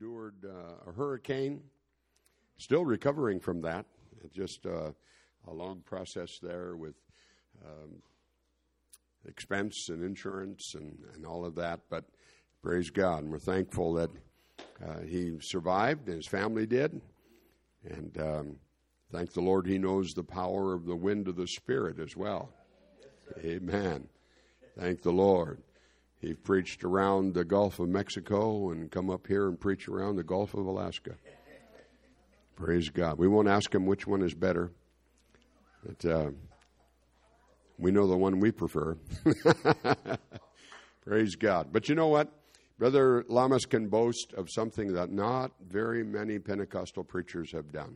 endured a hurricane. Still recovering from that. It's just a long process there with expense and insurance and all of that. But praise God. And we're thankful that he survived and his family did. And thank the Lord he knows the power of the wind of the Spirit as well. Amen. Thank the Lord. He preached around the Gulf of Mexico and come up here and preach around the Gulf of Alaska. Praise God. We won't ask him which one is better. But we know the one we prefer. Praise God. But you know what? Brother Lamas can boast of something that not very many Pentecostal preachers have done.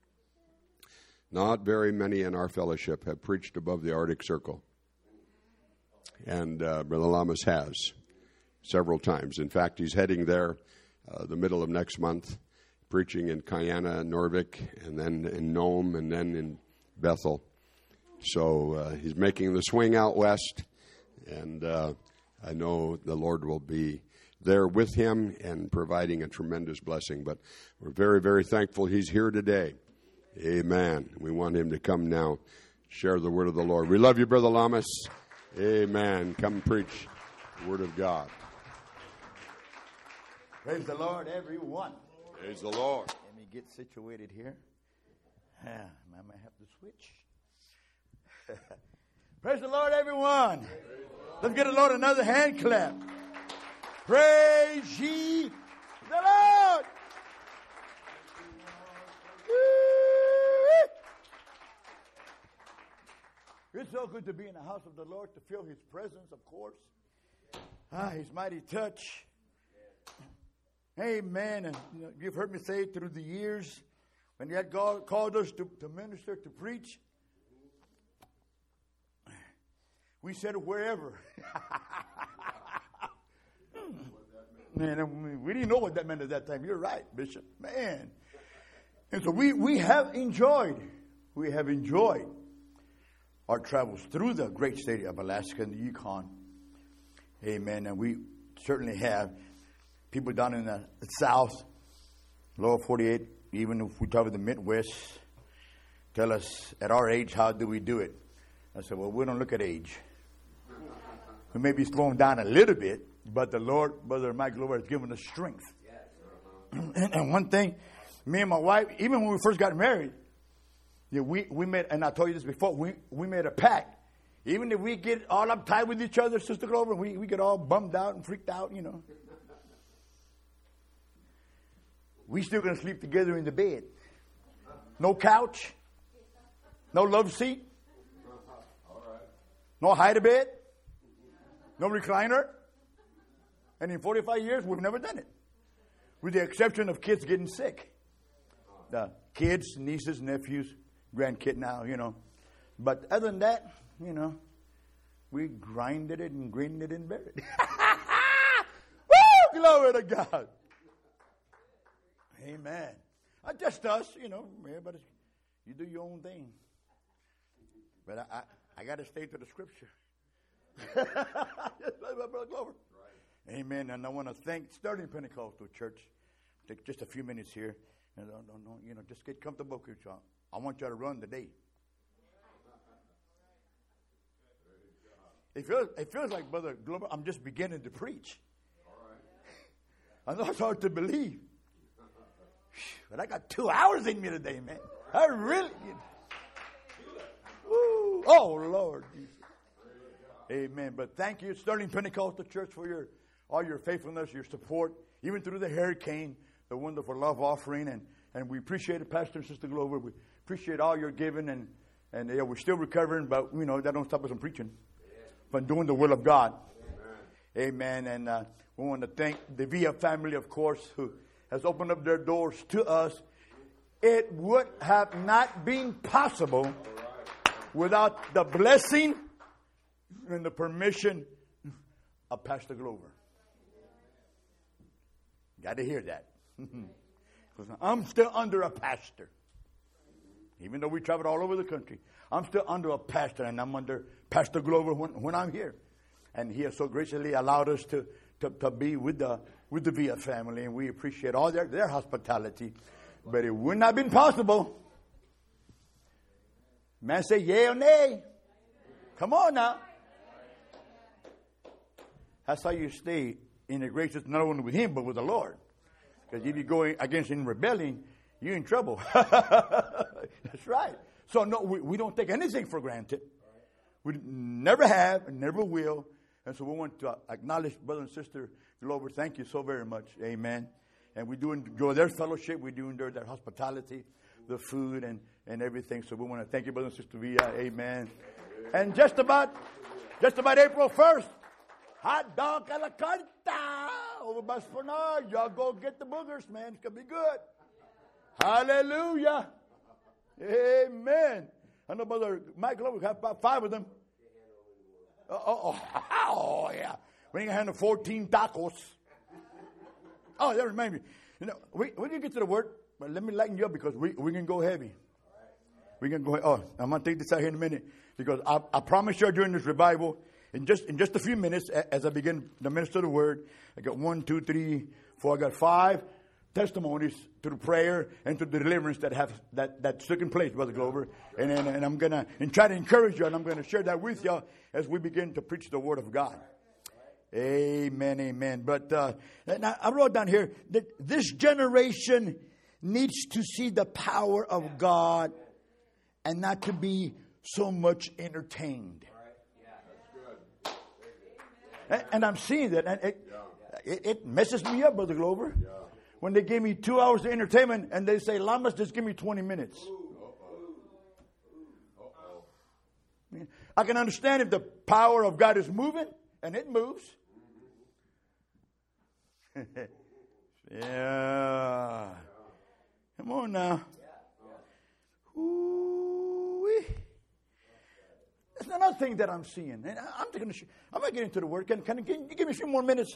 Not very many in our fellowship have preached above the Arctic Circle. And Brother Lamas has several times. In fact, he's heading there the middle of next month, preaching in Kayana, Norvik, and then in Nome, and then in Bethel. So he's making the swing out west, and I know the Lord will be there with him and providing a tremendous blessing. But we're very, very thankful he's here today. Amen. We want him to come now, share the word of the Lord. We love you, Brother Lamas. Amen. Come preach the word of God. Praise the Lord, everyone. Praise the Lord. Let me get situated here. I might have to switch. Praise the Lord, everyone. Let's get the Lord another hand clap. Praise ye the Lord. It's so good to be in the house of the Lord, to feel his presence, of course. His mighty touch. Amen. And you've heard me say through the years, when God called us to minister, to preach, we said wherever. Man, we didn't know what that meant at that time. You're right, Bishop. Man. And so we have enjoyed our travels through the great state of Alaska and the Yukon. Amen. And we certainly have people down in the South, lower 48, even if we talk about the Midwest, tell us at our age, how do we do it? I said, well, we don't look at age. We may be slowing down a little bit, but the Lord, Brother Mike Glover, has given us strength. And one thing, me and my wife, even when we first got married, we made, and I told you this before, we made a pact. Even if we get all uptight with each other, Sister Glover, we get all bummed out and freaked out, we still going to sleep together in the bed. No couch. No love seat. No hide-a-bed. No recliner. And in 45 years, we've never done it. With the exception of kids getting sick. The kids, nieces, nephews, grandkid now, But other than that, we grinded it and grained it and buried it. Woo! Glory to God. Amen. Not just us, everybody, you do your own thing. But I got to stay to the scripture. Glover. Right. Amen. And I want to thank Sterling Pentecostal Church. Take just a few minutes here. And just get comfortable. I want you to run today. It feels like, Brother Glover, I'm just beginning to preach. I know it's hard to believe. But I got 2 hours in me today, man. I really. Woo. Oh, Lord Jesus. Amen. But thank you, Sterling Pentecostal Church, for all your faithfulness, your support, even through the hurricane, the wonderful love offering. And we appreciate it, Pastor and Sister Glover. We appreciate all your giving. And we're still recovering, but, that don't stop us from preaching, from doing the will of God. Amen. And we want to thank the Villa family, of course, who has opened up their doors to us. It would have not been possible without the blessing and the permission of Pastor Glover. Got to hear that. Because I'm still under a pastor. Even though we traveled all over the country, I'm still under a pastor, and I'm under Pastor Glover when I'm here. And he has so graciously allowed us to to be with the Villa family, and we appreciate all their hospitality. But it would not have been possible. Man, say yay or nay. Come on now. That's how you stay in the graces, not only with Him, but with the Lord. Because if you go against in rebellion, you're in trouble. That's right. So no, we don't take anything for granted. We never have and never will. And so we want to acknowledge Brother and Sister Glover. Thank you so very much. Amen. And we do enjoy their fellowship. We do enjoy their hospitality, the food and everything. So we want to thank you, Brother and Sister Villa. Amen. And just about April 1st, hot dog a la carta over by Spinard. Y'all go get the boogers, man. It's going to be good. Hallelujah. Amen. I know Brother Mike Glover have about 5 of them. Oh, yeah. We ain't going to handle 14 tacos. Oh, that reminds me. You know, we can get to the word, but let me lighten you up because we can go heavy. We can go. Oh, I'm going to take this out here in a minute because I promise you during this revival, in just a few minutes, as I begin to minister the word, I got 1, 2, 3, 4. I got 5 testimonies to the prayer and to the deliverance that taken place, Brother Glover. And I'm gonna try to encourage you, and I'm gonna share that with you as we begin to preach the word of God. Amen, amen. But now I wrote down here that this generation needs to see the power of God and not to be so much entertained. And I'm seeing that, and it messes me up, Brother Glover. When they give me 2 hours of entertainment and they say, Lamas, just give me 20 minutes. I can understand if the power of God is moving, and it moves. Yeah. Come on now. Ooh-wee. That's another thing that I'm seeing. And I'm going to get into the word. Can you give me a few more minutes?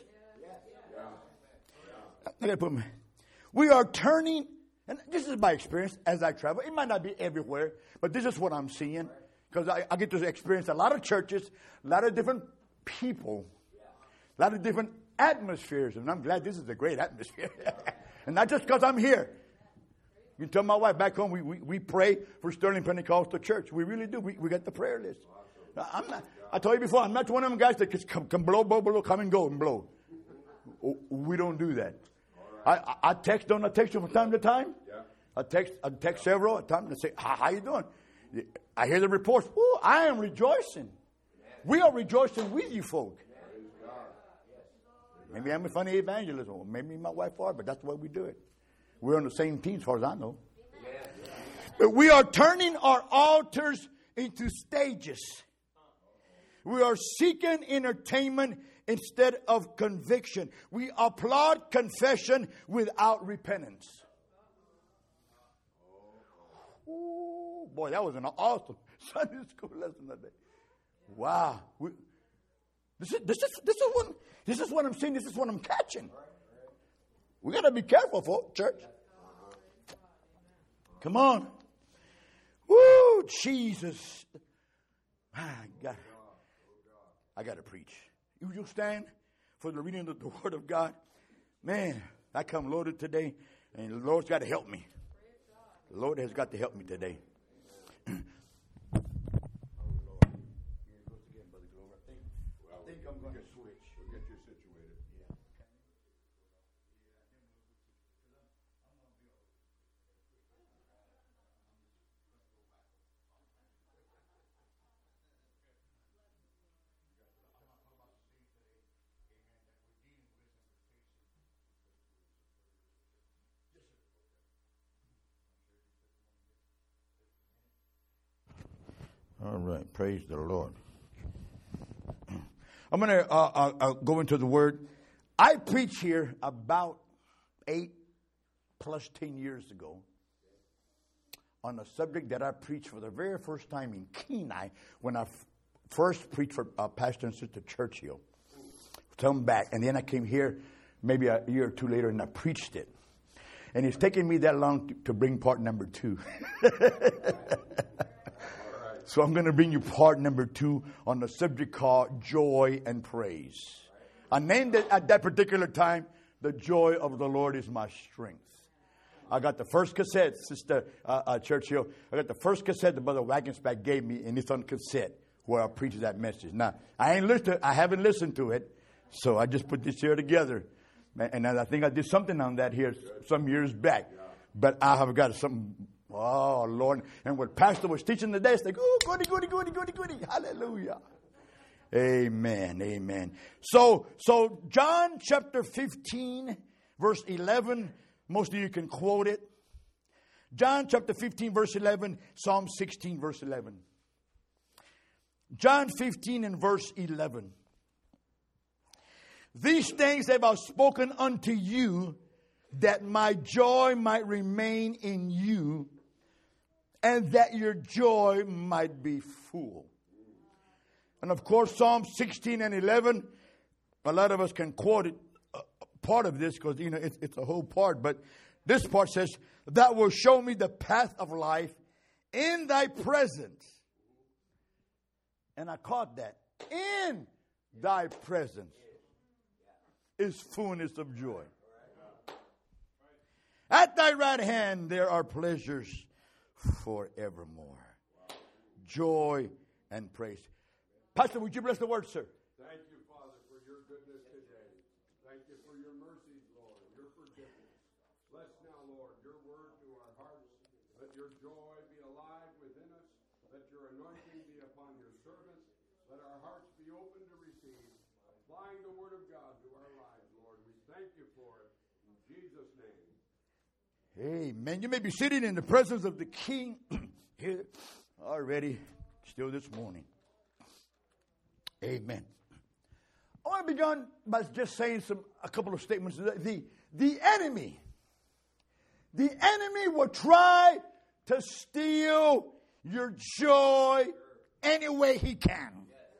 I gotta put we are turning, and this is my experience as I travel. It might not be everywhere, but this is what I'm seeing. Because I get to experience a lot of churches, a lot of different people, a lot of different atmospheres. And I'm glad this is a great atmosphere. And not just because I'm here. You can tell my wife back home, we pray for Sterling Pentecostal Church. We really do. We got the prayer list. Now, I told you before, I'm not one of them guys that just can blow, come and go and blow. We don't do that. I text you from time to time. I text several times and say, how you doing? I hear the reports. Oh, I am rejoicing. We are rejoicing with you folk. Maybe I'm a funny evangelist, or maybe my wife are, but that's why we do it. We're on the same team as far as I know. But we are turning our altars into stages. We are seeking entertainment instead of conviction. We applaud confession without repentance. Ooh, boy, that was an awesome Sunday school lesson today. Wow. This is what I'm seeing. This is what I'm catching. We got to be careful, folks, church. Come on. Woo, Jesus. My God. I got to preach. You stand for the reading of the Word of God. Man, I come loaded today, and the Lord's got to help me. The Lord has got to help me today. I think I'm going to switch. We'll get you situated. Yeah. All right, praise the Lord. I'm going to go into the Word. I preached here about 8 plus 10 years ago on a subject that I preached for the very first time in Kenai when I first preached for Pastor and Sister Churchill. Come back, and then I came here maybe a year or two later and I preached it. And it's taken me that long to bring part number 2. So I'm going to bring you part number 2 on the subject called Joy and Praise. I named it at that particular time, The Joy of the Lord is My Strength. I got the first cassette, Sister Churchill. I got the first cassette that Brother Wagensback gave me, and it's on cassette where I preach that message. Now, I haven't listened to it, so I just put this here together. And I think I did something on that here some years back. But I have got something, oh, Lord. And what Pastor was teaching today, it's like, oh, goody, goody, goody, goody, goody. Hallelujah. Amen, amen. So John chapter 15, verse 11, most of you can quote it. John chapter 15, verse 11, Psalm 16, verse 11. John 15 and verse 11. These things have I spoken unto you, that my joy might remain in you, and that your joy might be full. And of course, Psalm 16 and 11, a lot of us can quote it, part of this, because, it's a whole part. But this part says, that will show me the path of life in thy presence. And I caught that. In thy presence is fullness of joy. At thy right hand there are pleasures forevermore. Joy and praise. Pastor, would you bless the word, sir? Thank you, Father, for your goodness today. Thank you for your mercies, Lord, your forgiveness. Bless now, Lord, your word to our hearts. Let your joy be alive within us. Let your anointing be upon your servants. Let our hearts be open to receive. Applying the word of God to our lives, Lord. We thank you for it. In Jesus' name. Amen. You may be sitting in the presence of the King here already, still this morning. Amen. I want to begin by just saying a couple of statements. The enemy will try to steal your joy any way he can.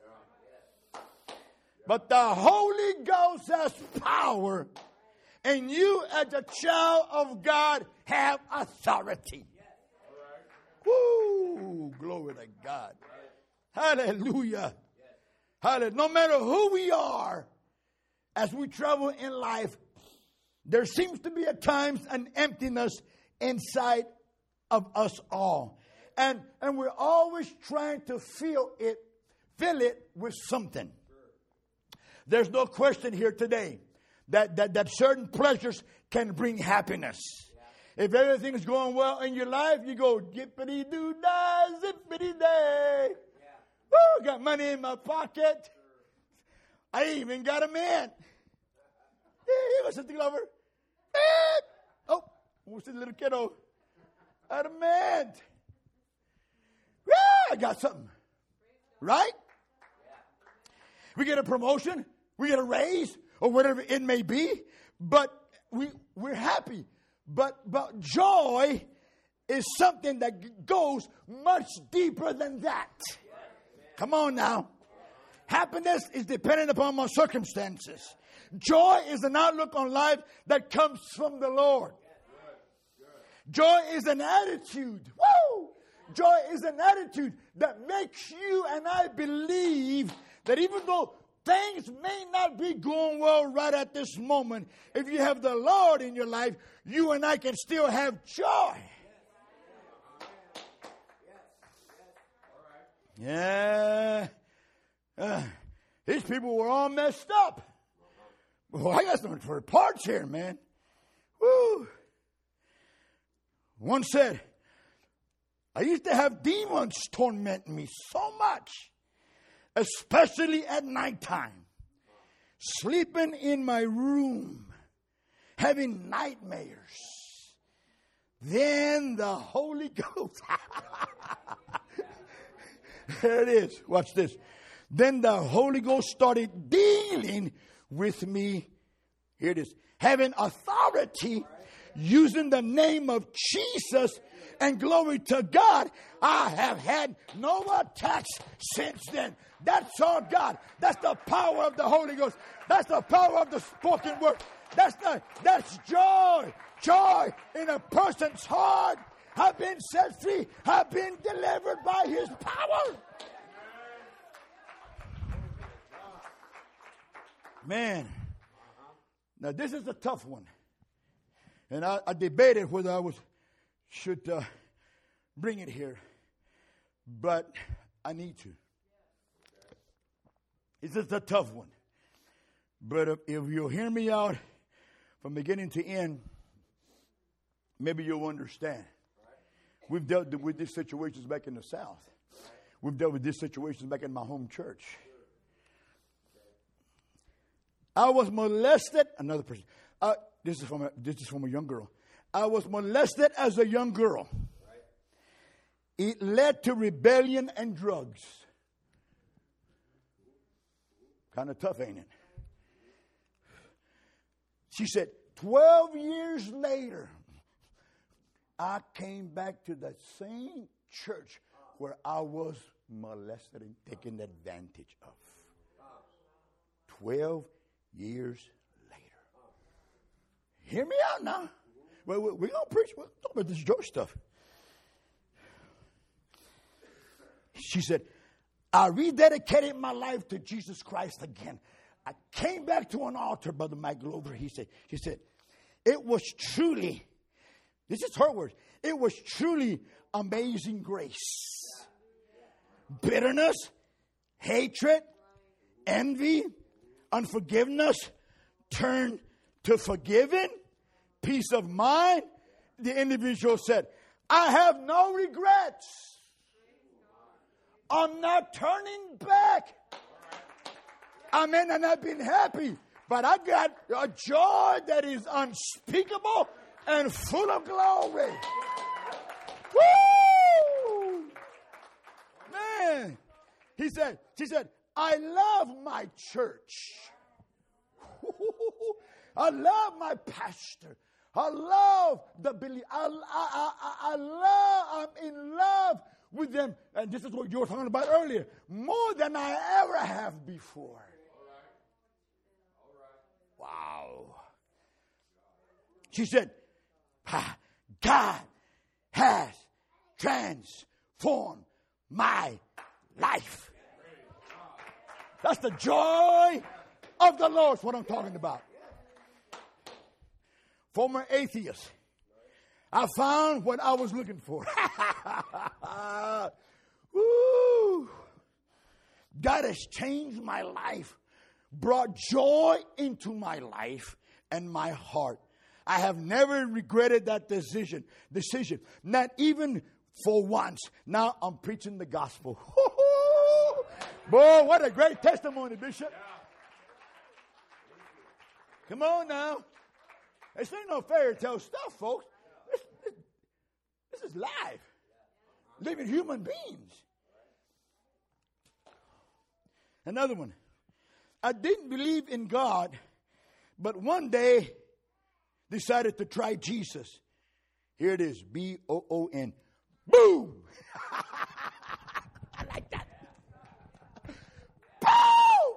But the Holy Ghost has power, and you as a child of God have authority. Woo! Glory to God. Hallelujah. Hallelujah. No matter who we are, as we travel in life, there seems to be at times an emptiness inside of us all. And we're always trying to fill it with something. There's no question here today that certain pleasures can bring happiness. If everything's going well in your life, you go, jippity-doo-dah, zippity-day. Woo, got money in my pocket. I even got a man. He was sitting over. Oh, who's the little kiddo? I had a man. I got something. Right? We get a promotion. We get a raise. Or whatever it may be. But we're happy. But joy is something that goes much deeper than that. Come on now. Happiness is dependent upon my circumstances. Joy is an outlook on life that comes from the Lord. Joy is an attitude. Woo! Joy is an attitude that makes you and I believe that even though things may not be going well right at this moment, if you have the Lord in your life, you and I can still have joy. Yeah. These people were all messed up. Well, I got some for parts here, man. Woo. One said, I used to have demons torment me so much, especially at nighttime, sleeping in my room, having nightmares. Then the Holy Ghost. There it is. Watch this. Then the Holy Ghost started dealing with me. Here it is. Having authority, using the name of Jesus, and glory to God, I have had no attacks since then. That's all God. That's the power of the Holy Ghost. That's the power of the spoken word. That's joy. Joy in a person's heart. I've been set free. I've been delivered by His power. Man. Now, this is a tough one. And I debated whether I should bring it here. But I need to. It's just a tough one. But if you'll hear me out from beginning to end, maybe you'll understand. We've dealt with these situations back in the South. We've dealt with these situations back in my home church. I was molested. Another person. This is from a young girl. I was molested as a young girl. It led to rebellion and drugs. Kind of tough, ain't it? She said, 12 years later, I came back to that same church where I was molested and taken advantage of. 12 years later. Hear me out now. We're going to preach. We're talking about this joy stuff. She said, I rededicated my life to Jesus Christ again. I came back to an altar, Brother Mike Glover. She said, it was truly, this is her words, it was truly amazing grace. Bitterness, hatred, envy, unforgiveness turned to forgiving, peace of mind. The individual said, I have no regrets. I'm not turning back. I may not have been happy, but I got a joy that is unspeakable and full of glory. Woo! Man. She said, I love my church. I love my pastor. I love the believer. I'm in love with them. And this is what you were talking about earlier. More than I ever have before. Wow. She said, God has transformed my life. That's the joy of the Lord. That's what I'm talking about. Former atheist. I found what I was looking for. Woo. God has changed my life, brought joy into my life and my heart. I have never regretted that decision. Not even for once. Now I'm preaching the gospel. Boy, what a great testimony, Bishop. Come on now. This ain't no fairy tale stuff, folks. This is life. Living human beings. Another one. I didn't believe in God, but one day decided to try Jesus. Here it is. B-O-O-N. Boom! I like that. Boom!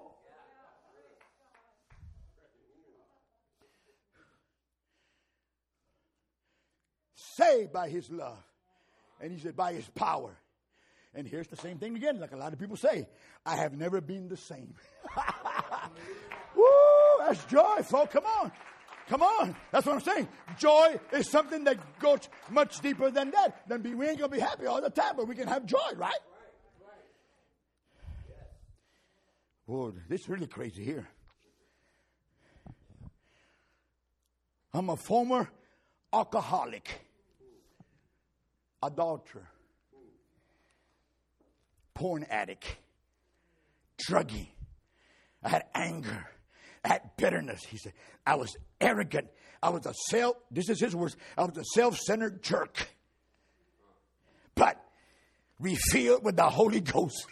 Saved by his love. And he said, by his power. And here's the same thing again, like a lot of people say. I have never been the same. Woo! That's joy, folks. Come on. Come on. That's what I'm saying. Joy is something that goes much deeper than that. We ain't going to be happy all the time, but we can have joy, right? Boy, this is really crazy here. I'm a former alcoholic, adulterer, porn addict, druggie. I had anger. I had bitterness. He said, I was arrogant. This is his words, I was a self-centered jerk. But refilled with the Holy Ghost.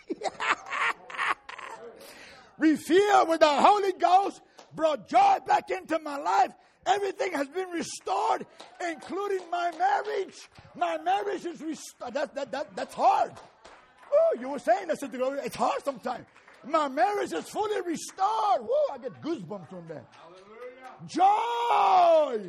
Refilled with the Holy Ghost, brought joy back into my life. Everything has been restored, including my marriage. My marriage is restored. That's hard. Oh, you were saying that, it's hard sometimes. My marriage is fully restored. Woo, I get goosebumps from that. Joy.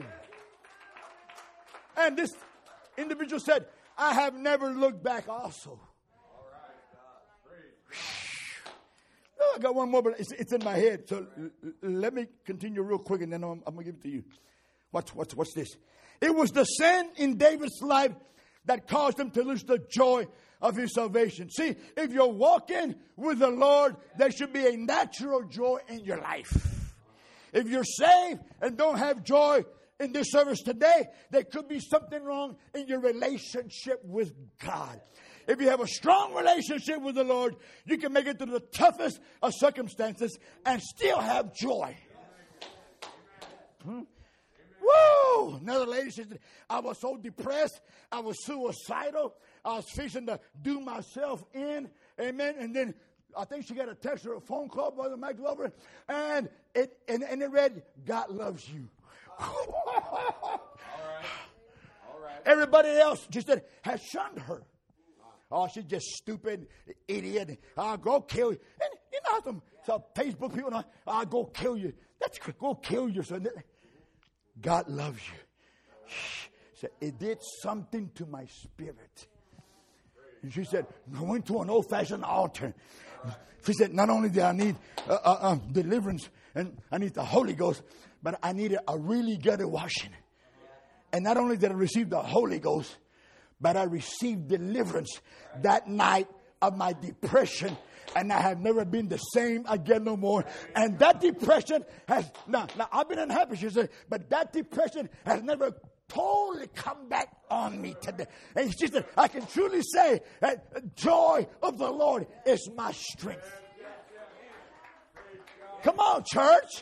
And this individual said, I have never looked back also. I got one more, but it's in my head. So let me continue real quick, and then I'm going to give it to you. What's this? It was the sin in David's life that caused him to lose the joy of his salvation. See, if you're walking with the Lord, there should be a natural joy in your life. If you're saved and don't have joy in this service today, there could be something wrong in your relationship with God. If you have a strong relationship with the Lord, you can make it through the toughest of circumstances and still have joy. Woo! Another lady said, I was so depressed. I was suicidal. I was fixing to do myself in. Amen. And then I think she got a text or a phone call, Brother Mike Glover, and it read, God loves you. All right. Everybody else just said, has shunned her. Oh, she's just stupid, idiot. I'll go kill you. And you know some Facebook people know, I'll go kill you. That's go kill you. So God loves you. So it did something to my spirit. And she said, I went to an old-fashioned altar. She said, not only did I need deliverance and I need the Holy Ghost, but I needed a really good washing. And not only did I receive the Holy Ghost, but I received deliverance that night of my depression. And I have never been the same again no more. And that depression has, now I've been unhappy, she said, but that depression has never totally come back on me today. And she said, I can truly say that joy of the Lord is my strength. Come on, church.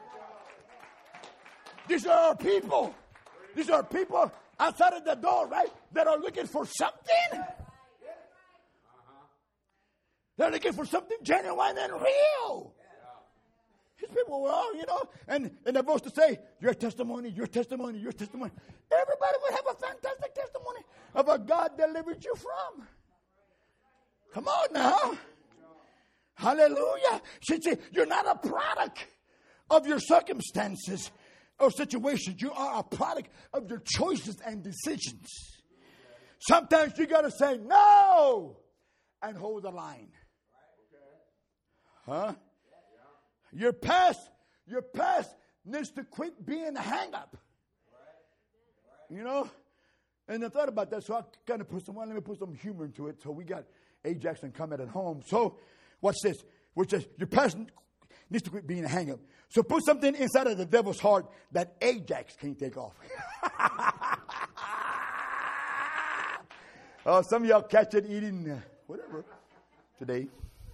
These are our people. These are people outside of the door, right? That are looking for something. They're looking for something genuine and real. These people were all, and they're supposed to say, your testimony, your testimony, your testimony. Everybody would have a fantastic testimony of what God delivered you from. Come on now. Hallelujah. See, you're not a product of your circumstances or situations. You are a product of your choices and decisions. Sometimes you got to say no and hold the line. Huh? Your past needs to quit being a hang-up. And I thought about that, so I kind of let me put some humor into it. So we got Ajax and Comment at home. So what's this? Which says your past needs to quit being a hang-up. So put something inside of the devil's heart that Ajax can't take off. Oh, some of y'all catch it eating whatever today.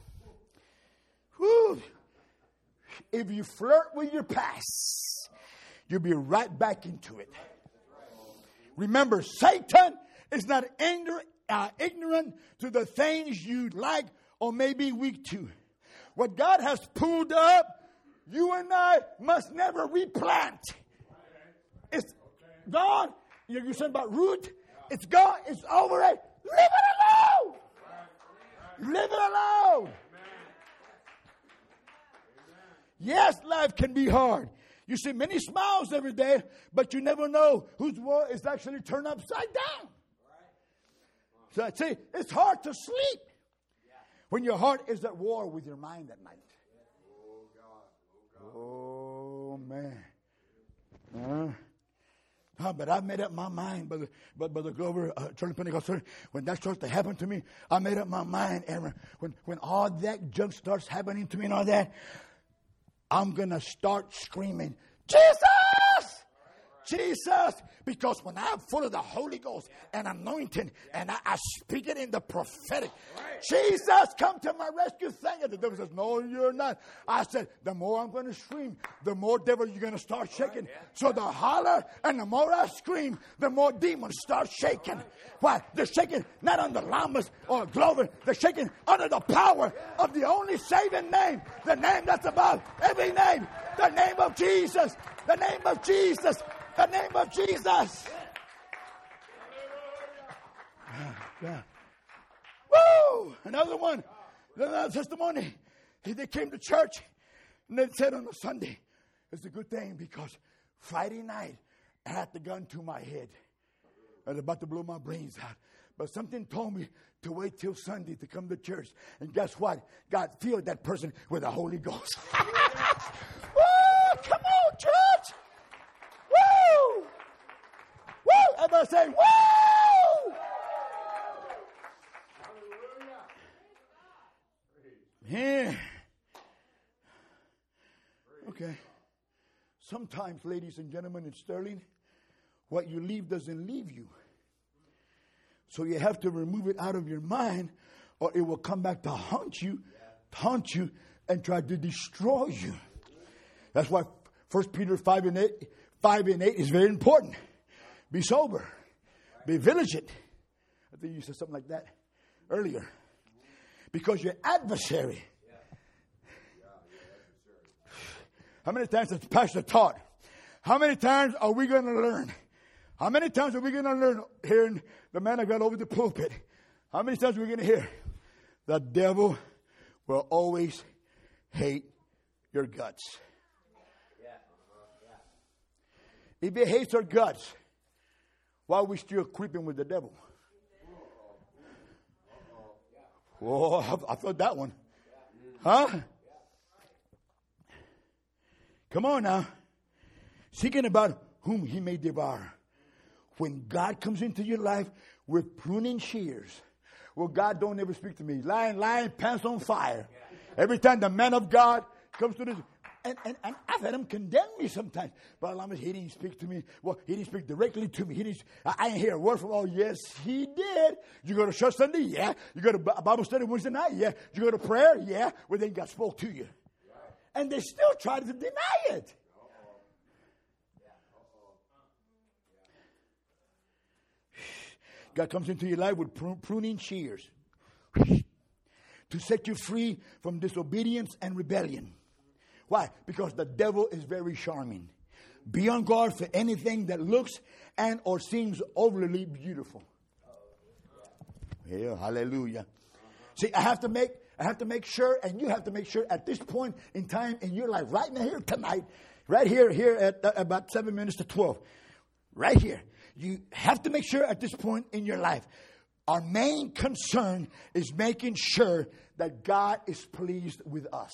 Whew. If you flirt with your past, you'll be right back into it. Remember, Satan is not ignorant to the things you like or may be weak to. What God has pulled up, you and I must never replant. It's gone. You said about root. It's gone. It's over it. Leave it alone. Leave it alone. Yes, life can be hard. You see many smiles every day, but you never know whose world is actually turned upside down. So I say, it's hard to sleep when your heart is at war with your mind at night. Oh, man. But I made up my mind, Brother Glover, Charlie Pentecostal. When that starts to happen to me, I made up my mind, Aaron. When all that junk starts happening to me and all that, I'm going to start screaming, Jesus! Jesus! Because when I'm full of the Holy Ghost and anointing and I speak it in the prophetic, Jesus, come to my rescue. Thank you. The devil says, no, you're not. I said, the more I'm going to scream, the more devil you're going to start shaking. So the holler and the more I scream, the more demons start shaking. Why? They're shaking not under Lamas or Glover. They're shaking under the power of the only saving name. The name that's above every name. The name of Jesus. The name of Jesus. The name of Jesus. Yeah. Woo! Another one. Another testimony. They came to church and they said on a Sunday, it's a good thing because Friday night I had the gun to my head. I was about to blow my brains out. But something told me to wait till Sunday to come to church. And guess what? God filled that person with the Holy Ghost. Woo! Come on, church! Woo! Woo! Everybody say, woo! Yeah. Okay. Sometimes, ladies and gentlemen, in Sterling, what you leave doesn't leave you. So you have to remove it out of your mind, or it will come back to haunt you, and try to destroy you. That's why 1 Peter 5 and 8 is very important. Be sober. Be vigilant. I think you said something like that earlier. Because your adversary. How many times has Pastor taught? How many times are we going to learn? How many times are we going to learn hearing the man of God over the pulpit? How many times are we going to hear? The devil will always hate your guts. If he hates our guts, why are we still creeping with the devil? Oh, I felt that one. Huh? Come on now. Seeking about whom he may devour. When God comes into your life with pruning shears. Well, God don't ever speak to me. Lying, pants on fire. Every time the man of God comes to this. And I've had him condemn me sometimes. But he didn't speak to me. Well, he didn't speak directly to me. I didn't hear a word from, oh, yes, he did. You go to church Sunday? Yeah. You go to Bible study Wednesday night? Yeah. You go to prayer? Yeah. Well, then God spoke to you. And they still try to deny it. God comes into your life with pruning shears to set you free from disobedience and rebellion. Why? Because the devil is very charming. Be on guard for anything that looks and or seems overly beautiful. Yeah, hallelujah. See, I have to make sure, and you have to make sure at this point in time in your life, right now here tonight, right here at about 7 minutes to 12, right here. You have to make sure at this point in your life, our main concern is making sure that God is pleased with us.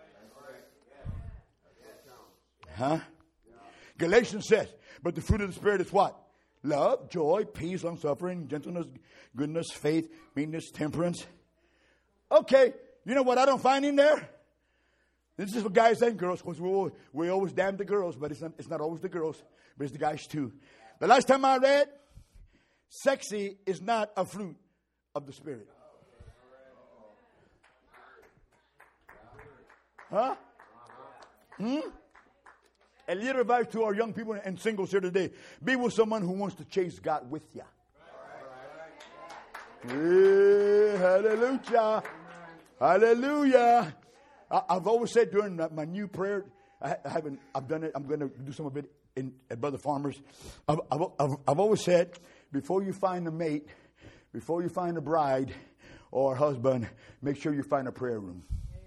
Huh? Galatians says, but the fruit of the Spirit is what? Love, joy, peace, long-suffering, gentleness, goodness, faith, meekness, temperance. Okay, you know what I don't find in there? This is for guys and girls, because we always damn the girls, but it's not always the girls, but it's the guys too. The last time I read, sexy is not a fruit of the Spirit. Huh? A little advice to our young people and singles here today. Be with someone who wants to chase God with you. Yeah, hallelujah. Hallelujah. I've always said during my new prayer, I've done it. I'm going to do some of it at Brother Farmer's. I've always said, before you find a mate, before you find a bride or a husband, make sure you find a prayer room.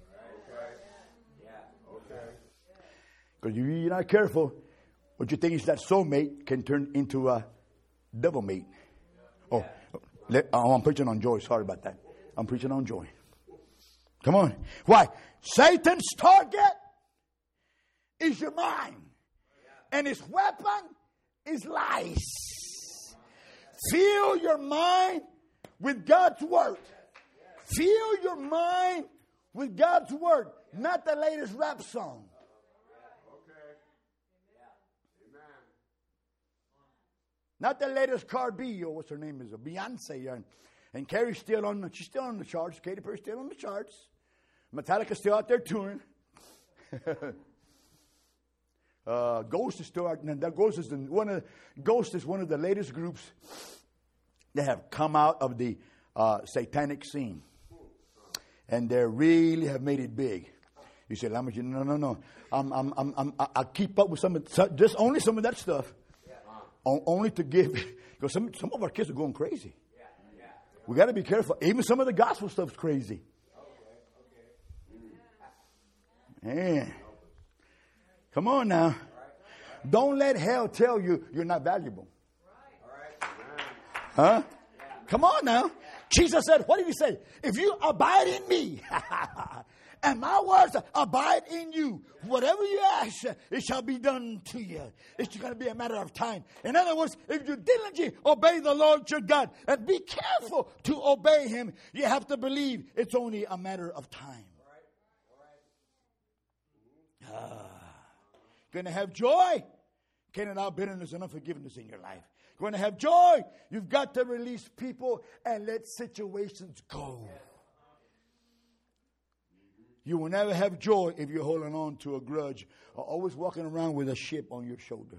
Because if you're not careful, what you think is that soulmate can turn into a devil mate. Oh, I'm preaching on joy. Sorry about that. I'm preaching on joy. Come on. Why? Satan's target is your mind. And his weapon is lies. Fill your mind with God's word. Fill your mind with God's word. Not the latest rap song. Not the latest Cardi or what's her name is, Beyonce. And Carrie's she's still on the charts. Katy Perry's still on the charts. Metallica's still out there touring. Ghost is still out. That Ghost is one of the latest groups that have come out of the satanic scene. And they really have made it big. You say, no. I keep up with just only some of that stuff. Only to give, because some of our kids are going crazy. We got to be careful. Even some of the gospel stuff's crazy. Man. Come on now. Don't let hell tell you you're not valuable. Huh? Come on now. Jesus said, what did he say? If you abide in me and my words abide in you, whatever you ask, it shall be done to you. It's going to be a matter of time. In other words, if you diligently obey the Lord your God and be careful to obey him, you have to believe it's only a matter of time. Going to have joy. Can't allow bitterness and unforgiveness in your life. Going to have joy. You've got to release people and let situations go. You will never have joy if you're holding on to a grudge or always walking around with a chip on your shoulder.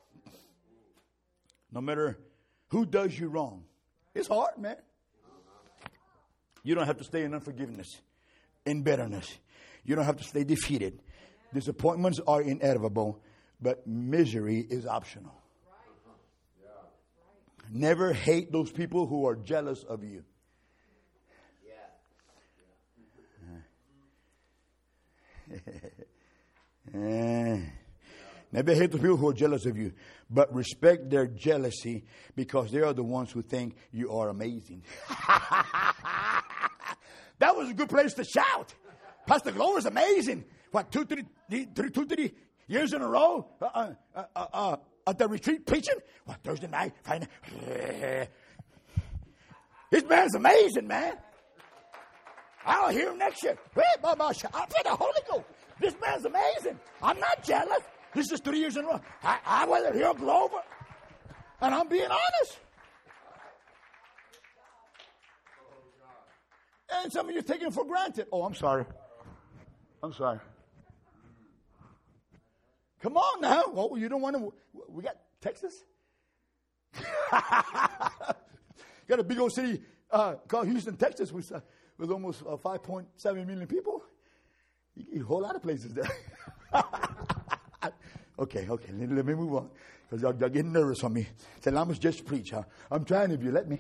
No matter who does you wrong. It's hard, man. You don't have to stay in unforgiveness, in bitterness. You don't have to stay defeated. Disappointments are inevitable, but misery is optional. Never hate those people who are jealous of you. Never hate those people who are jealous of you, but respect their jealousy because they are the ones who think you are amazing. That was a good place to shout. Pastor Glover's amazing. What, two, three years in a row at the retreat preaching? What, Thursday night, Friday night? This man's amazing, man. I'll hear him next year. I feel the Holy Ghost. This man's amazing. I'm not jealous. This is 3 years in a row. I wasn't here Glover. And I'm being honest. And some of you are taking it for granted. Oh, I'm sorry. Come on now. Oh, you don't want to. We got Texas. Got a big old city called Houston, Texas, with almost 5.7 million people. A whole lot of places there. Okay. Let me move on. Because y'all getting nervous on me. Say, Lamas, just preach, huh? I'm trying if you let me.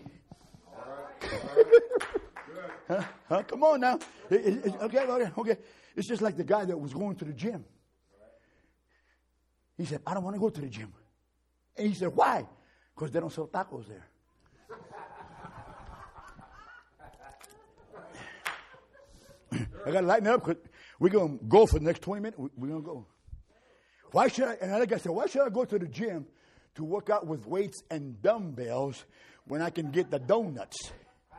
All right. Huh? Come on now. Okay. It's just like the guy that was going to the gym. He said, I don't want to go to the gym. And he said, why? Because they don't sell tacos there. I got to lighten up because we're going to go for the next 20 minutes. We're going to go. Why should I? And another guy said, why should I go to the gym to work out with weights and dumbbells when I can get the donuts?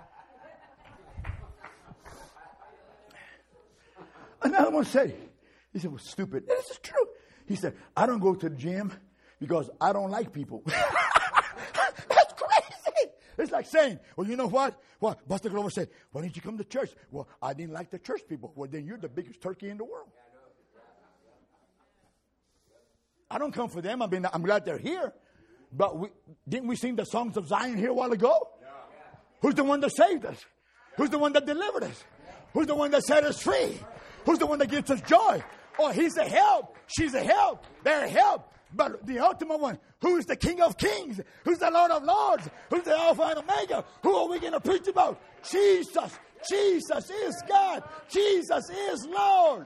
Another one said, he said, well, stupid. This is true. He said, I don't go to the gym because I don't like people. That's crazy. It's like saying, well, you know what? Well, Buster Glover said, why didn't you come to church? Well, I didn't like the church people. Well, then you're the biggest turkey in the world. I don't come for them. I mean, I'm glad they're here. But didn't we sing the songs of Zion here a while ago? Yeah. Who's the one that saved us? Who's the one that delivered us? Who's the one that set us free? Who's the one that gives us joy? Oh, he's a help. She's a help. They're a help. But the ultimate one, who is the King of Kings? Who's the Lord of Lords? Who's the Alpha and Omega? Who are we going to preach about? Jesus. Jesus is God. Jesus is Lord.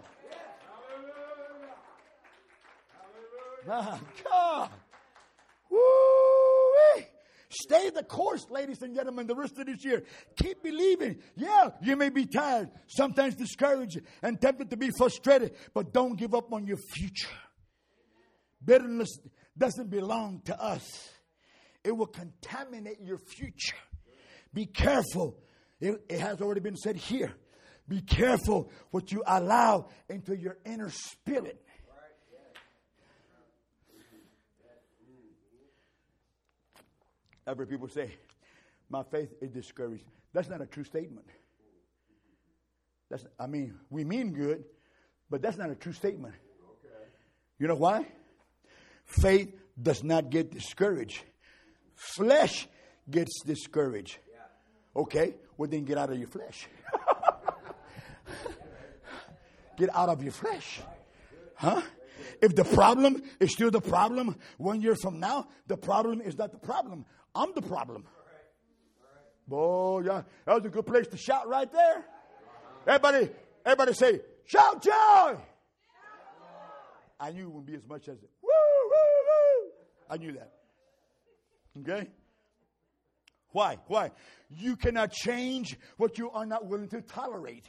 My God. Woo! Stay the course, ladies and gentlemen, the rest of this year. Keep believing. Yeah, you may be tired, sometimes discouraged, and tempted to be frustrated, but don't give up on your future. Bitterness doesn't belong to us. It will contaminate your future. Be careful. It has already been said here. Be careful what you allow into your inner spirit. I've heard people say, my faith is discouraged. That's not a true statement. We mean good, but that's not a true statement. Okay. You know why? Faith does not get discouraged. Flesh gets discouraged. Yeah. Okay, well then get out of your flesh. Get out of your flesh. Huh? If the problem is still the problem 1 year from now, the problem is not the problem. I'm the problem. Oh, yeah. That was a good place to shout right there. Everybody say, shout joy. I knew it wouldn't be as much as, woo, woo, woo. I knew that. Okay? Why? Why? You cannot change what you are not willing to tolerate.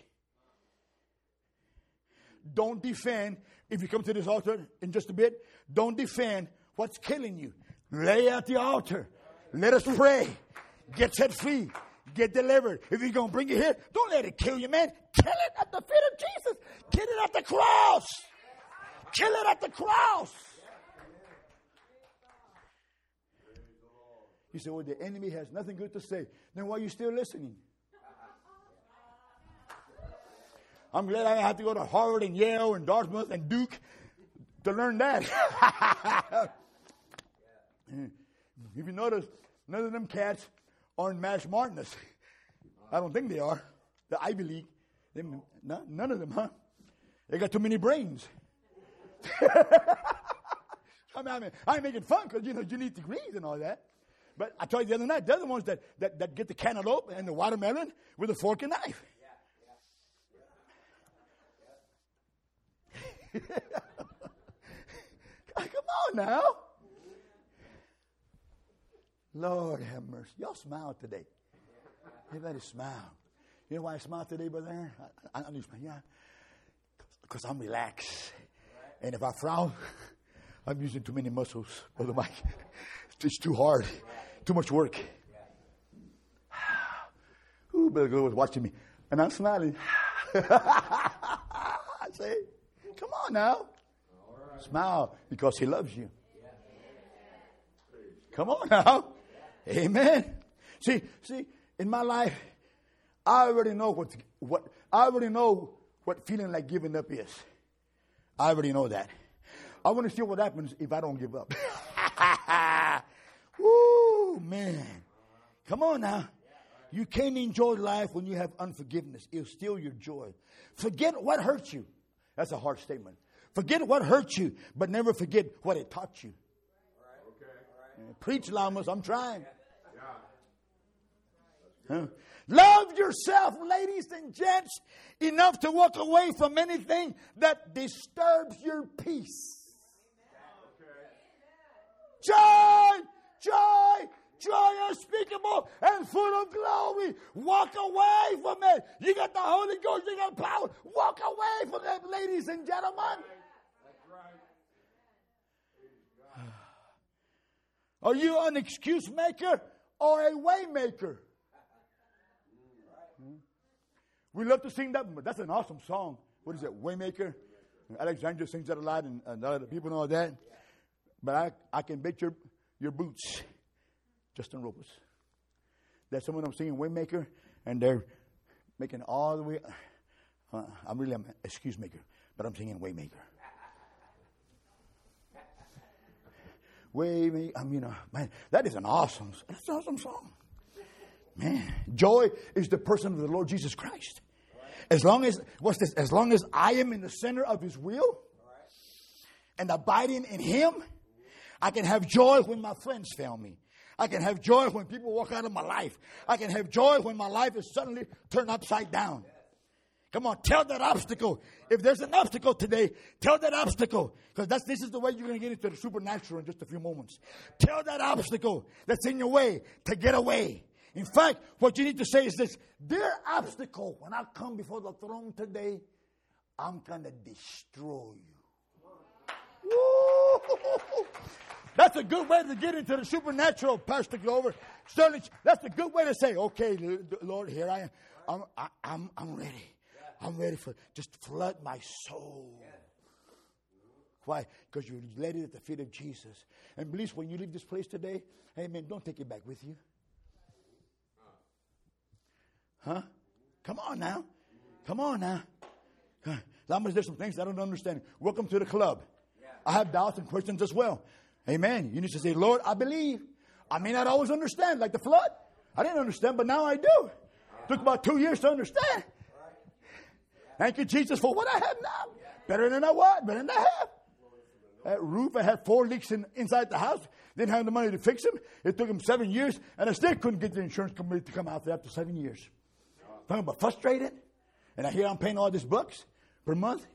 Don't defend. If you come to this altar in just a bit, don't defend what's killing you. Lay at the altar. Let us pray. Get set free. Get delivered. If you're going to bring it here, don't let it kill you, man. Kill it at the feet of Jesus. Kill it at the cross. Kill it at the cross. You say, well, the enemy has nothing good to say. Then why are you still listening? I'm glad I have to go to Harvard and Yale and Dartmouth and Duke to learn that. If you notice, none of them cats are in Marsh Martinus. I don't think they are. The Ivy League. None of them, huh? They got too many brains. I ain't making fun because, you need degrees and all that. But I told you the other night, they're the ones that get the cantaloupe and the watermelon with a fork and knife. Come on now. Lord have mercy. Y'all smile today. Everybody smile. You know why I smile today, Brother Aaron? I need to smile. Yeah. Because I'm relaxed. And if I frown, I'm using too many muscles, Brother Mike. It's too hard. Too much work. Ooh, Brother Glow was watching me. And I'm smiling. I say, come on now. Smile because he loves you. Come on now. Amen. See, in my life, I already know what feeling like giving up is. I already know that. I want to see what happens if I don't give up. Woo, man. Come on now. You can't enjoy life when you have unforgiveness. It'll steal your joy. Forget what hurt you. That's a hard statement. Forget what hurt you, but never forget what it taught you. Preach, Lamas. I'm trying. Huh? Love yourself, ladies and gents, enough to walk away from anything that disturbs your peace. Joy, joy, joy unspeakable and full of glory. Walk away from it. You got the Holy Ghost, you got power. Walk away from it, ladies and gentlemen. Are you an excuse maker or a way maker? We love to sing that, but that's an awesome song. What is it? Waymaker. Alexandra sings that a lot, and other people know that. But I can bet your boots, Justin Robles, that some of them singing Waymaker, and they're making all the way. I'm an excuse maker, but I'm singing Waymaker. Waymaker. Man, that is an awesome song. Man, joy is the person of the Lord Jesus Christ. As long as I am in the center of His will and abiding in Him, I can have joy when my friends fail me. I can have joy when people walk out of my life. I can have joy when my life is suddenly turned upside down. Come on, tell that obstacle. If there's an obstacle today, tell that obstacle. Because this is the way you're going to get into the supernatural in just a few moments. Tell that obstacle that's in your way to get away. In fact, what you need to say is this: dear obstacle, when I come before the throne today, I'm going to destroy you. Woo! That's a good way to get into the supernatural, Pastor Glover. Certainly, that's a good way to say, okay, Lord, here I am. I'm ready. I'm ready for just flood my soul. Why? Because you laid it at the feet of Jesus. And please, when you leave this place today, amen, don't take it back with you. Huh? Come on now. Come on now. There's some things I don't understand. Welcome to the club. I have doubts and questions as well. Amen. You need to say, Lord, I believe. I may not always understand, like the flood. I didn't understand, but now I do. Took about 2 years to understand. Thank you, Jesus, for what I have now. Better than I was. Better than I have. That roof, I had 4 leaks inside the house. Didn't have the money to fix them. It took them 7 years, and I still couldn't get the insurance company to come out there after 7 years. Talking about frustrated. And I hear I'm paying all these bucks per month,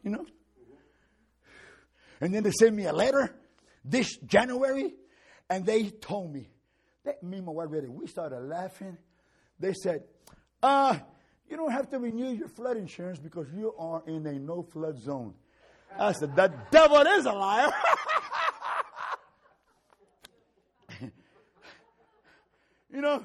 And then they sent me a letter this January, and they told me Me and my wife read it. We started laughing. They said, you don't have to renew your flood insurance because you are in a no flood zone. I said, the devil is a liar. You know,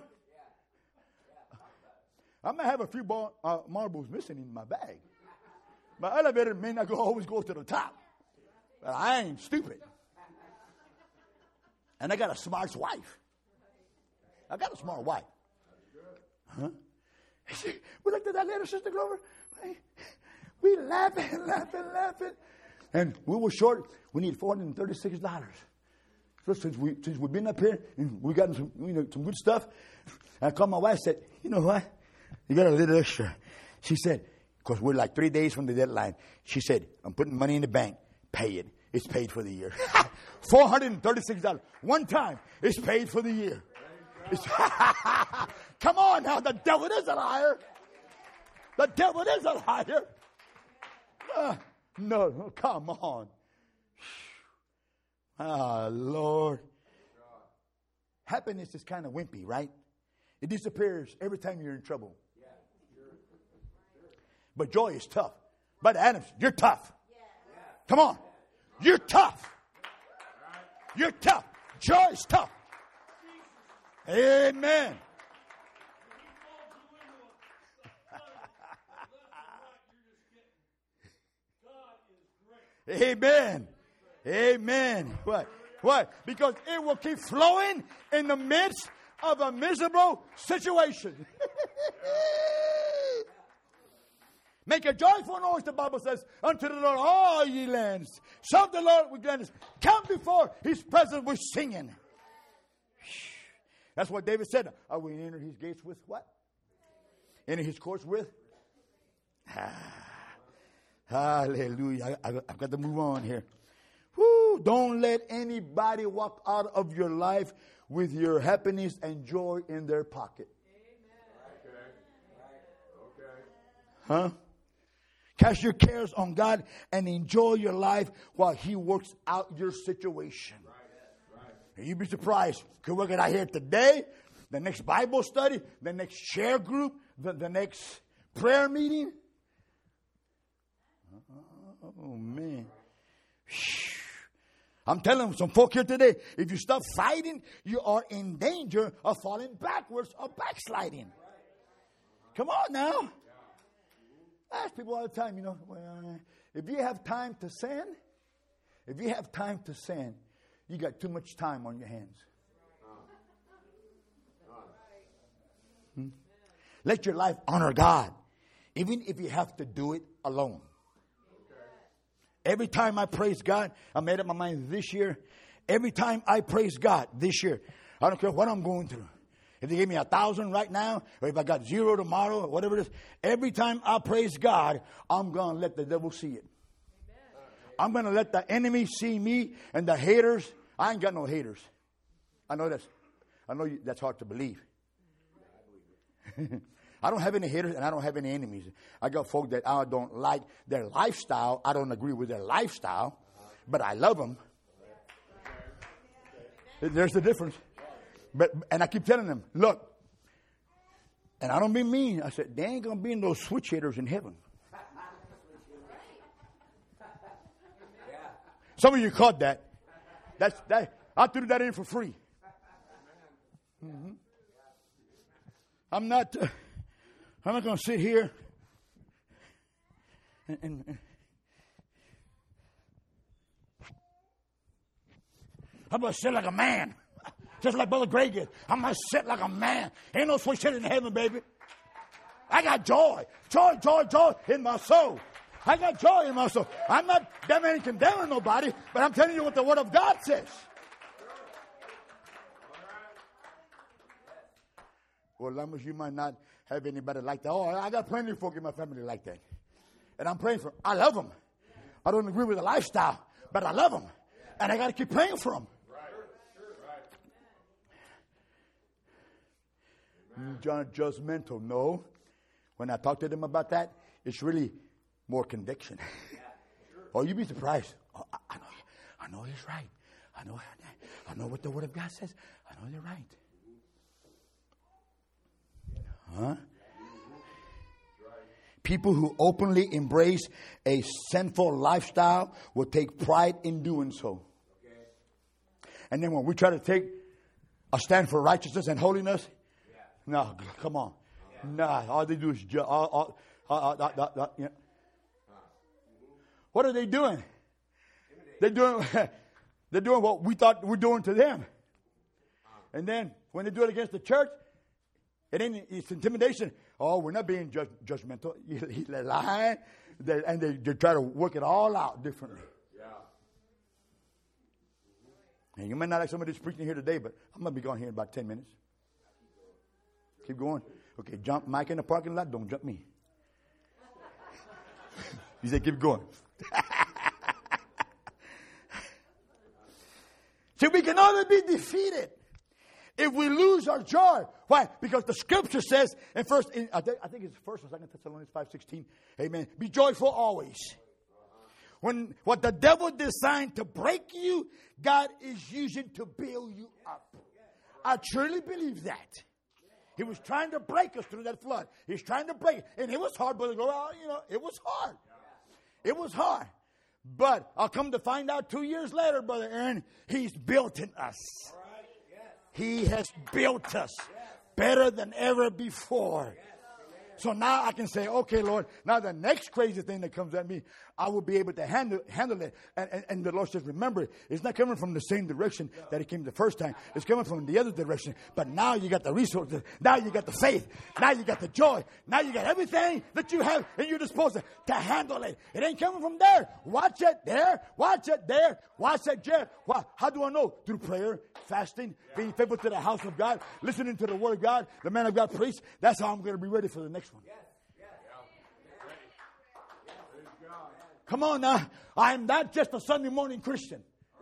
I might have a few marbles missing in my bag. My elevator may not always go to the top. But I ain't stupid. And I got a smart wife. I got a smart wife. Huh? We looked at that letter, Sister Glover. We laughing. And we were short. We need $436. So since we've been up here and we got some good stuff, I called my wife and said, you know what? You got a little extra. She said, because we're like 3 days from the deadline. She said, I'm putting money in the bank. Pay it. It's paid for the year. $436. One time. It's paid for the year. Come on now. The devil is a liar. The devil is a liar. No, come on. Lord. Happiness is kind of wimpy, right? It disappears every time you're in trouble. But joy is tough. But Adams, you're tough. Come on. You're tough. You're tough. Joy is tough. Amen. Amen. Amen. What? Because it will keep flowing in the midst of a miserable situation. Make a joyful noise, the Bible says, unto the Lord, all ye lands. Serve the Lord with gladness. Come before his presence with singing. That's what David said. Are we enter his gates with what? Enter his courts with? Hallelujah. I've got to move on here. Woo, don't let anybody walk out of your life with your happiness and joy in their pocket. Amen. Okay. Huh? Cast your cares on God and enjoy your life while he works out your situation. Right. You'd be surprised. Could work it out here today, the next Bible study, the next share group, the next prayer meeting. Oh, man. I'm telling some folk here today, if you stop fighting, you are in danger of falling backwards or backsliding. Come on now. I ask people all the time, if you have time to sin, you got too much time on your hands. Let your life honor God, even if you have to do it alone. Every time I praise God, I made up my mind this year. Every time I praise God this year, I don't care what I'm going through. If they gave me 1,000 right now, or if I got 0 tomorrow, or whatever it is, every time I praise God, I'm going to let the devil see it. I'm going to let the enemy see me and the haters. I ain't got no haters. I know that's hard to believe. I don't have any haters and I don't have any enemies. I got folk that I don't like their lifestyle. I don't agree with their lifestyle, but I love them. There's the difference. And I keep telling them, look, and I don't be mean. I said, they ain't going to be in those switch hitters in heaven. Some of you caught that. I threw that in for free. Mm-hmm. I'm not going to sit here and I'm going to sit like a man. Just like Brother Gray did. I'm going to sit like a man. Ain't no switch hitting in heaven, baby. I got joy. Joy in my soul. I got joy in my soul. I'm not damning and condemning nobody, but I'm telling you what the Word of God says. Well, Lamas, you might not have anybody like that. Oh, I got plenty of folk in my family like that. And I'm praying for them. I love them. I don't agree with the lifestyle, but I love them. And I got to keep praying for them. John judgmental. No. When I talk to them about that, it's really more conviction. Oh, you'd be surprised. Oh, I know he's right. I know what the Word of God says. I know they're right. Huh? People who openly embrace a sinful lifestyle will take pride in doing so. And then when we try to take a stand for righteousness and holiness, no, come on. Nah, all they do is what are they doing? They're doing what we thought we're doing to them. And then when they do it against the church, it's intimidation. Oh, we're not being judgmental. They're lying, and they try to work it all out differently. And you may not like somebody that's preaching here today, but I'm going to be going here in about 10 minutes. Keep going. Okay, jump Mike in the parking lot. Don't jump me. He said, keep going. See, we can only be defeated if we lose our joy. Why? Because the scripture says I think it's 1 or 2 Thessalonians 5:16. Amen. Be joyful always. When what the devil designed to break you, God is using to build you up. I truly believe that. He was trying to break us through that flood. He's trying to break it. And it was hard, Brother Gloria. It was hard. It was hard. But I'll come to find out 2 years later, Brother Aaron, He's built in us. He has built us better than ever before. So now I can say, okay, Lord, now the next crazy thing that comes at me, I will be able to handle it. And the Lord says, remember, it's not coming from the same direction that it came the first time. It's coming from the other direction. But now you got the resources. Now you got the faith. Now you got the joy. Now you got everything that you have at your disposal to handle it. It ain't coming from there. Watch it there. Watch it there. Watch it there. How do I know? Through prayer, fasting, being faithful to the house of God, listening to the word of God, the man of God preach. That's how I'm going to be ready for the next one. Come on now. I'm not just a Sunday morning Christian.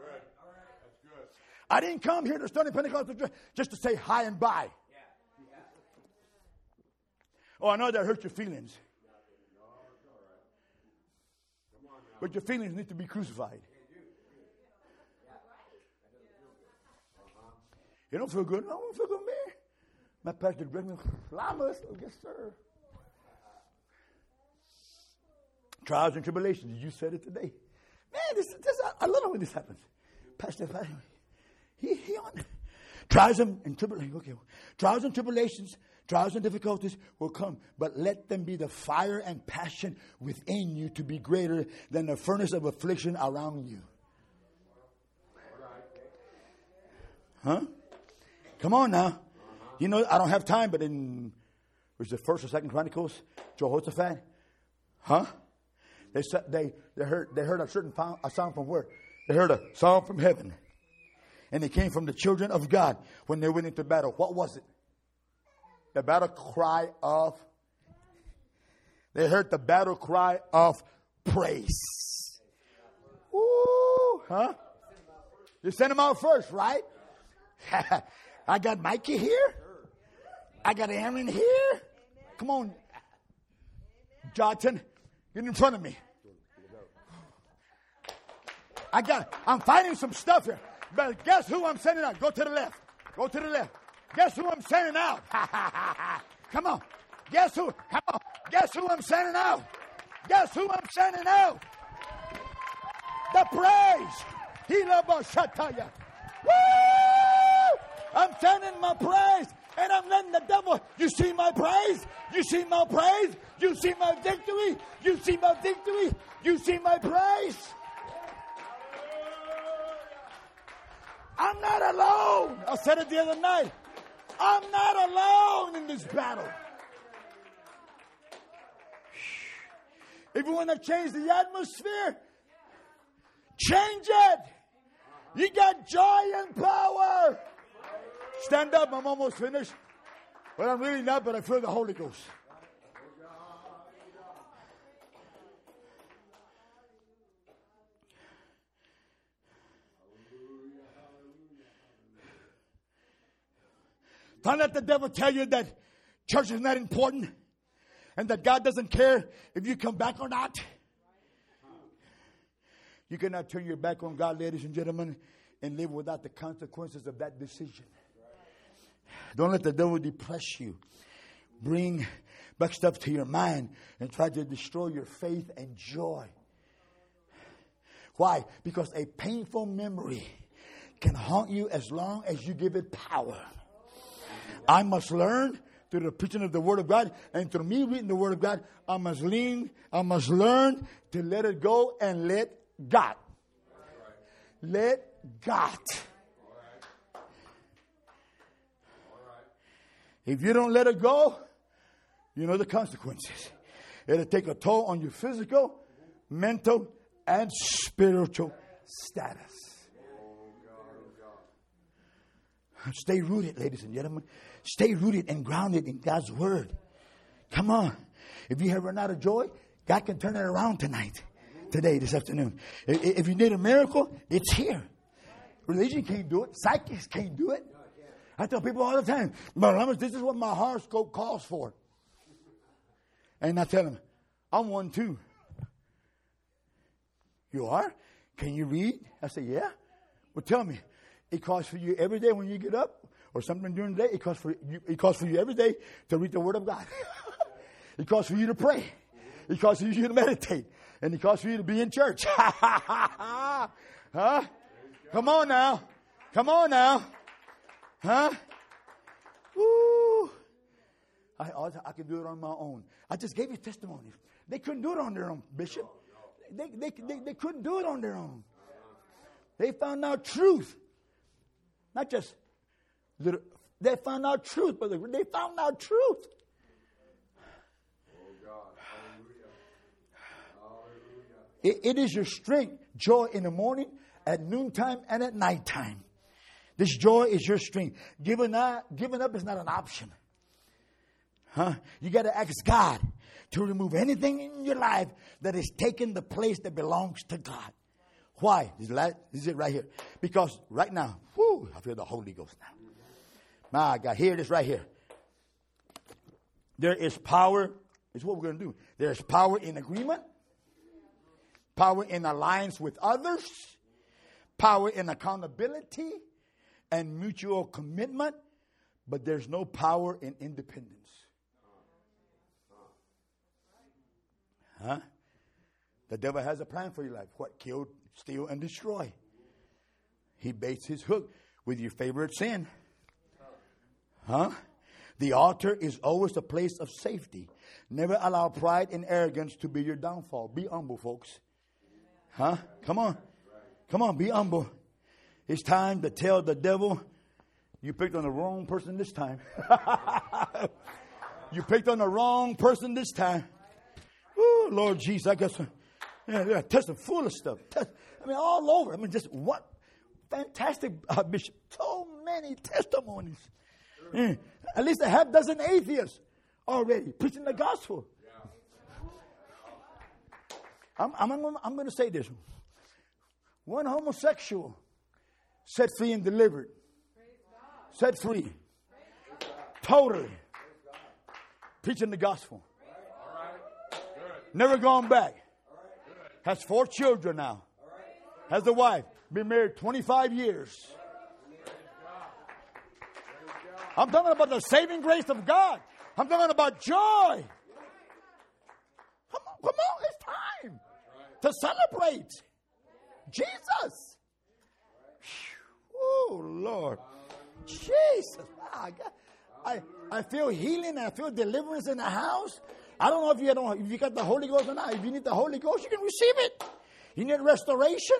I didn't come here to study Pentecostal just to say hi and bye. Oh, I know that hurt your feelings. But your feelings need to be crucified. You don't feel good? No, I don't feel good, man. My pastor Greg Lamas, oh, yes, sir. Trials and tribulations. You said it today. Man, I love it when this happens. Pastor, he on trials and tribulations. Okay, trials and tribulations, trials and difficulties will come, but let them be the fire and passion within you to be greater than the furnace of affliction around you. Huh? Come on now. You know, I don't have time, but in was it 1st or 2nd Chronicles, Jehoshaphat, huh? They heard a certain a sound from where? They heard a sound from heaven. And it came from the children of God when they went into battle. What was it? The battle cry of. They heard the battle cry of praise. Woo, huh? You sent them out first, right? I got Mikey here. I got Aaron here. Come on, Johnson, get in front of me. I'm finding some stuff here. But guess who I'm sending out? Go to the left. Go to the left. Guess who I'm sending out? Come on. Guess who? Come on. Guess who I'm sending out? Guess who I'm sending out? The praise. He loves Shataya. Woo! I'm sending my praise. And I'm letting the devil, you see my praise? You see my praise? You see my victory? You see my victory? You see my praise? I'm not alone. I said it the other night. I'm not alone in this battle. If you want to change the atmosphere, change it. You got joy and power. Stand up. I'm almost finished. Well, I'm really not, but I feel the Holy Ghost. Don't let the devil tell you that church is not important and that God doesn't care if you come back or not. You cannot turn your back on God, ladies and gentlemen, and live without the consequences of that decision. Don't let the devil depress you bring back stuff to your mind and try to destroy your faith and joy. Why? Because a painful memory can haunt you as long as you give it power. I must learn through the preaching of the Word of God, and through me reading the Word of God, I must learn to let it go and let God. Let God. If you don't let it go, you know the consequences. It'll take a toll on your physical, mental, and spiritual status. Stay rooted, ladies and gentlemen. Stay rooted and grounded in God's Word. Come on. If you have run out of joy, God can turn it around today, this afternoon. If you need a miracle, it's here. Religion can't do it. Psychics can't do it. I tell people all the time, but this is what my horoscope calls for. And I tell them, I'm one too. You are? Can you read? I say, yeah. Well, tell me. It calls for you every day when you get up, or something during the day. It calls for you every day to read the Word of God. It calls for you to pray. It calls for you to meditate. And it calls for you to be in church. Huh? Come on now. Come on now. Huh? Woo. I can do it on my own. I just gave you testimonies. They couldn't do it on their own, Bishop. They couldn't do it on their own. They found out truth. Not just little, they found out truth, but they found out truth. It is your strength, joy in the morning, at noontime, and at nighttime. This joy is your strength. Giving up is not an option. Huh? You got to ask God to remove anything in your life that is taking the place that belongs to God. Why? This is it right here. Because right now, I feel the Holy Ghost now. My God, here it is right here. There is power. It's what we're going to do. There is power in agreement. Power in alliance with others. Power in accountability and mutual commitment. But there's no power in independence. Huh? The devil has a plan for your life. What? Kill, steal, and destroy. He baits his hook with your favorite sin. Huh? The altar is always a place of safety. Never allow pride and arrogance to be your downfall. Be humble, folks. Huh? Come on. Come on, be humble. It's time to tell the devil, you picked on the wrong person this time. You picked on the wrong person this time. Ooh, Lord Jesus, I got some. Yeah, testing full of stuff. All over. Just what fantastic, Bishop. So many testimonies. At least a half dozen atheists already preaching the gospel. I'm going to say this. One homosexual set free and delivered. Set free. Totally. Preaching the gospel. Never gone back. Has 4 children now. Has a wife. Been married 25 years. I'm talking about the saving grace of God. I'm talking about joy. Come on, it's time to celebrate Jesus. Oh, Lord. Jesus. I feel healing. I feel deliverance in the house. I don't know if you got the Holy Ghost or not. If you need the Holy Ghost, you can receive it. You need restoration.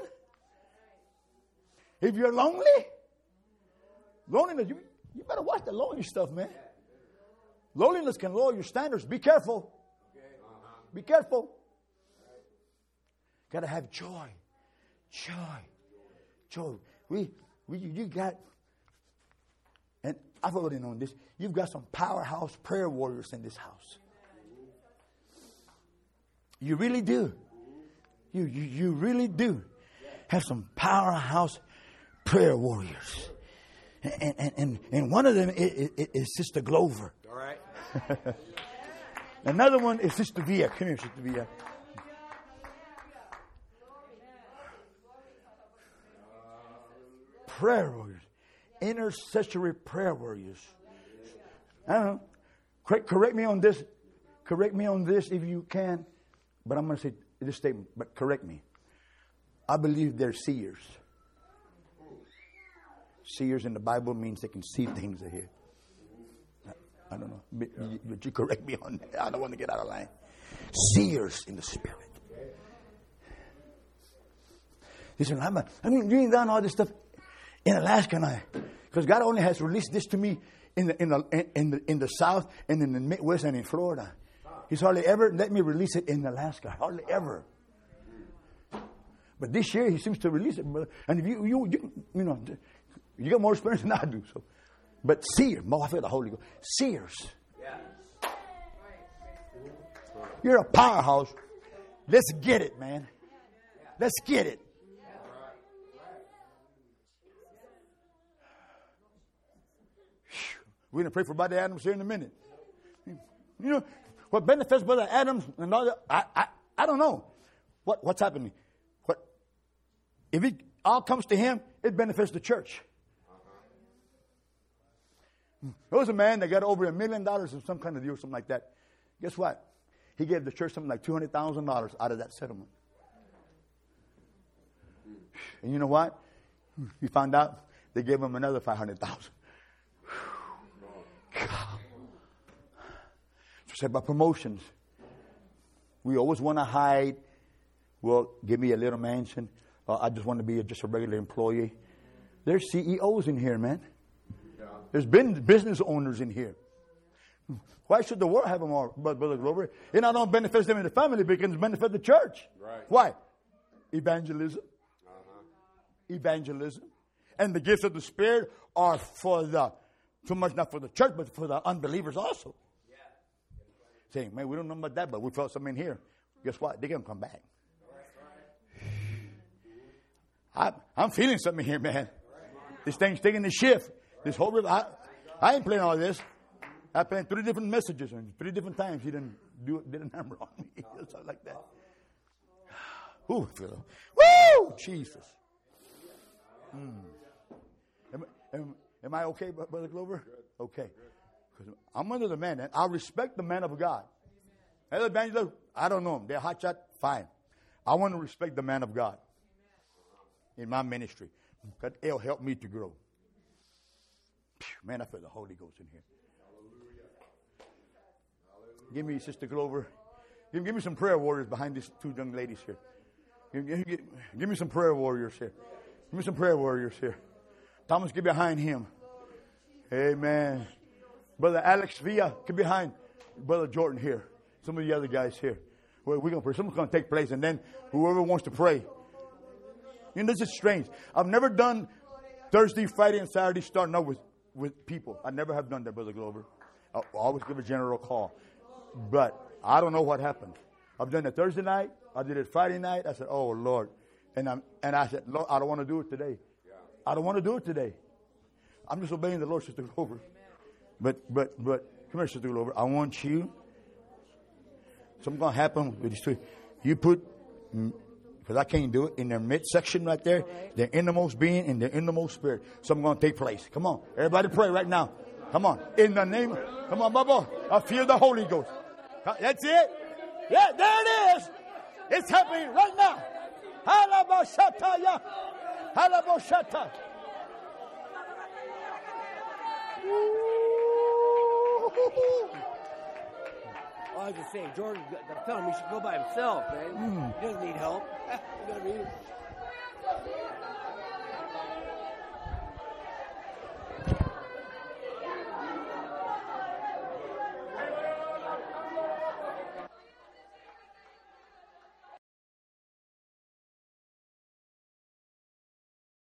If you're lonely, loneliness, you better watch the lonely stuff, man. Loneliness can lower your standards. Be careful. Be careful. Got to have joy. Joy. You got, and I've already known this, you've got some powerhouse prayer warriors in this house. You really do. You really do have some powerhouse prayer warriors. And one of them is Sister Glover. All right. Another one is Sister Villa. Come here, Sister Villa. Prayer warriors. Intercessory prayer warriors. I don't know. Correct me on this. Correct me on this if you can. But I'm going to say this statement, but correct me. I believe they're seers. Seers in the Bible means they can see things ahead. I don't know. But you correct me on that. I don't want to get out of line. Seers in the Spirit. Listen, I'm doing down all this stuff in Alaska, because God only has released this to me in the South and in the Midwest and in Florida. He's hardly ever let me release it in Alaska. Hardly ever. But this year He seems to release it, brother. And if you got more experience than I do. So, but seers, I feel the Holy Ghost. Seers. You're a powerhouse. Let's get it, man. Let's get it. We're going to pray for Brother Adams here in a minute. You know, what benefits Brother Adams and all that, I don't know. What's happening? If it all comes to him, it benefits the church. There was a man that got over $1 million in some kind of deal, something like that. Guess what? He gave the church something like $200,000 out of that settlement. And you know what? We found out they gave him another $500,000. God. So said about promotions. We always want to hide. Well, give me a little mansion. I just want to be just a regular employee. There's CEOs in here, man. There's been business owners in here. Why should the world have them all, Brother Glover? It not only benefits them in the family, but it can benefit the church. Right. Why? Evangelism. Evangelism. And the gifts of the Spirit are for too much not for the church, but for the unbelievers also. Yeah. Saying, man, we don't know about that, but we felt something in here. Guess what? They're going to come back. I'm feeling something here, man. This thing's taking the shift. This whole river, I ain't playing all this. I played 3 different messages and 3 different times he did a number on me. Something like that. Ooh, woo, Jesus. Am I okay, Brother Glover? Okay. Because I'm under the man, and I respect the man of God. Other evangelists, I don't know him. They're hot shot, fine. I want to respect the man of God in my ministry. Because it'll help me to grow. Man, I feel the Holy Ghost in here. Give me, Sister Glover. Give me some prayer warriors behind these 2 young ladies here. Give me some prayer warriors here. Give me some prayer warriors here. Thomas, get behind him. Amen. Brother Alex Villa, get behind Brother Jordan here. Some of the other guys here. We're going to pray. Something's going to take place. And then whoever wants to pray. You know, this is strange. I've never done Thursday, Friday, and Saturday starting out with people. I never have done that, Brother Glover. I always give a general call. But I don't know what happened. I've done it Thursday night. I did it Friday night. I said, oh, Lord. And I said, Lord, I don't want to do it today. I don't want to do it today. I'm just obeying the Lord, Sister Glover. But come here, Sister Glover. I want you. Something's going to happen with these 2. You put, because I can't do it, in their midsection right there, their innermost being and their innermost spirit. Something's going to take place. Come on. Everybody pray right now. Come on. In the name of, come on, Bubba. I feel the Holy Ghost. That's it. Yeah, there it is. It's happening right now. Halabashata. Halabashata. I was just saying, Jordan, I'm telling him he should go by himself, man. He doesn't need help. You know what I mean?